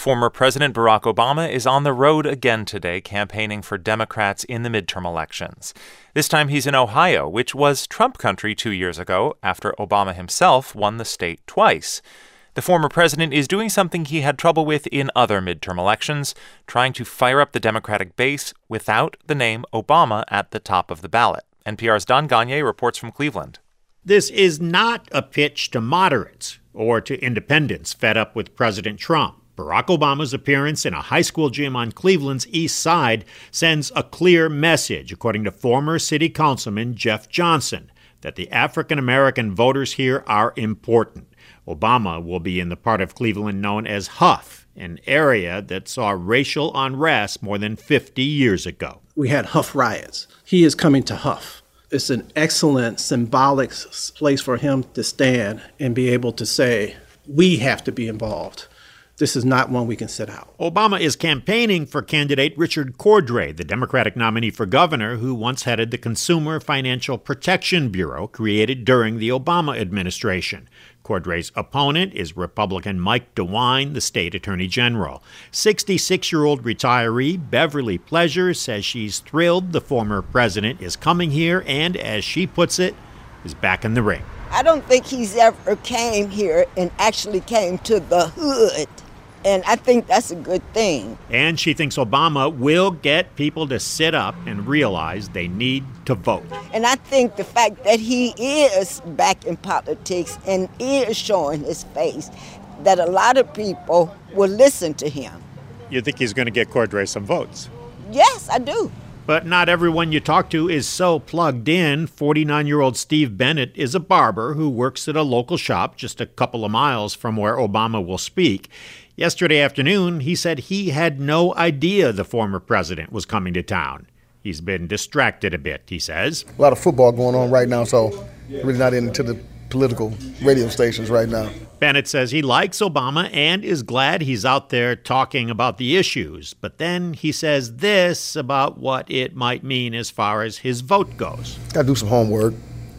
Former President Barack Obama is on the road again today, campaigning for Democrats in the midterm elections. This time he's in Ohio, which was Trump country 2 years ago, after Obama himself won the state twice. The former president is doing something he had trouble with in other midterm elections, trying to fire up the Democratic base without the name Obama at the top of the ballot. NPR's Don Gagné reports from Cleveland. This is not a pitch to moderates or to independents fed up with President Trump. Barack Obama's appearance in a high school gym on Cleveland's east side sends a clear message, according to former city councilman Jeff Johnson, that the African-American voters here are important. Obama will be in the part of Cleveland known as Huff, an area that saw racial unrest more than 50 years ago. We had Huff riots. He is coming to Huff. It's an excellent symbolic place for him to stand and be able to say, we have to be involved. This is not one we can sit out. Obama is campaigning for candidate Richard Cordray, the Democratic nominee for governor who once headed the Consumer Financial Protection Bureau created during the Obama administration. Cordray's opponent is Republican Mike DeWine, the state attorney general. 66-year-old retiree Beverly Pleasure says she's thrilled the former president is coming here and, as she puts it, is back in the ring. I don't think he's ever came here and actually came to the hood. And I think that's a good thing. And she thinks Obama will get people to sit up and realize they need to vote. And I think the fact that he is back in politics and is showing his face, that a lot of people will listen to him. You think he's going to get Cordray some votes? Yes, I do. But not everyone you talk to is so plugged in. 49-year-old Steve Bennett is a barber who works at a local shop just a couple of miles from where Obama will speak. Yesterday afternoon, he said he had no idea the former president was coming to town. He's been distracted a bit, he says. A lot of football going on right now, so really not into the political radio stations right now. Bennett says he likes Obama and is glad he's out there talking about the issues. But then he says this about what it might mean as far as his vote goes. Got to do some homework.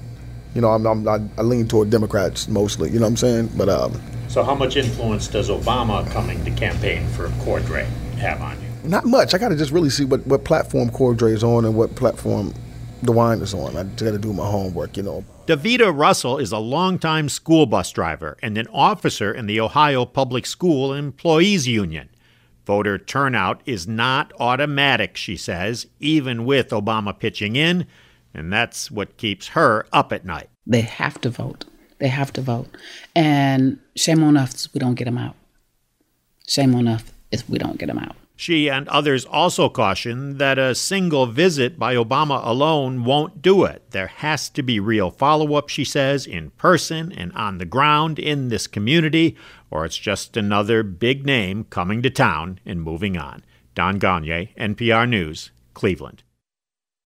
You know, I lean toward Democrats mostly, you know what I'm saying? But So how much influence does Obama coming to campaign for Cordray have on you? Not much. I got to just really see what platform Cordray is on and what platform DeWine is on. I just got to do my homework, you know. Davita Russell is a longtime school bus driver and an officer in the Ohio Public School Employees Union. Voter turnout is not automatic, she says, even with Obama pitching in, and that's what keeps her up at night. They have to vote. They have to vote. And shame on us if we don't get them out. Shame on us if we don't get them out. She and others also caution that a single visit by Obama alone won't do it. There has to be real follow-up, she says, in person and on the ground in this community, or it's just another big name coming to town and moving on. Don Gagné, NPR News, Cleveland.